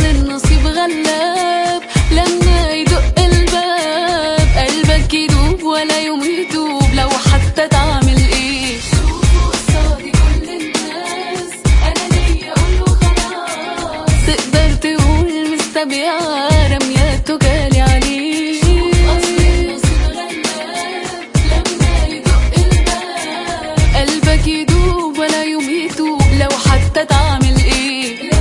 النصيب غلاب لما يدق الباب، قلبك يدوب ولا يوم يدوب لو حتى تعمل ايه. شوفوا قصادي كل الناس انا ليا اقوله خلاص، تقدر تقول مستبيعة رمياته جالي عليه. اصل النصيب غلاب لما يدق الباب، قلبك يدوب ولا يوم يدوب لو حتى تعمل ايه.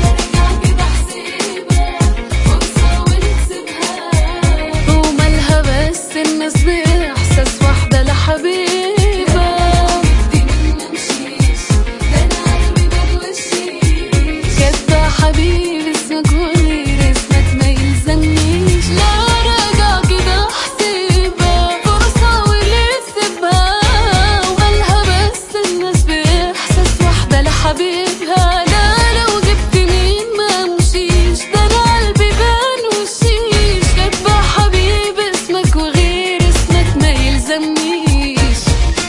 ومالها بس الناس بإحساس واحدة لحبيبة، دي منا مشيش ده أنا قلبي بدوشيش، كاتبة حبيبي اسمك وغير اسمك ما يلزمنيش. لا راجع كده احسبها فرصة وليه تسيبها، ومالها بس الناس بإحساس واحدة لحبيبها. لا لو جبت مين ما مشيش ده أنا قلبي بنوشيش، كاتبة حبيبي اسمك وغير اسمك ما يلزمنيش.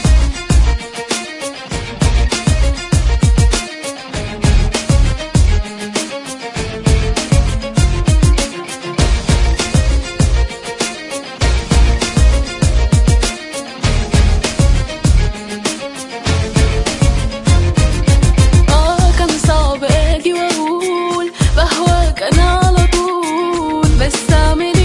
كان صعب اجي واقول بهواك انا على طول، بس اعمل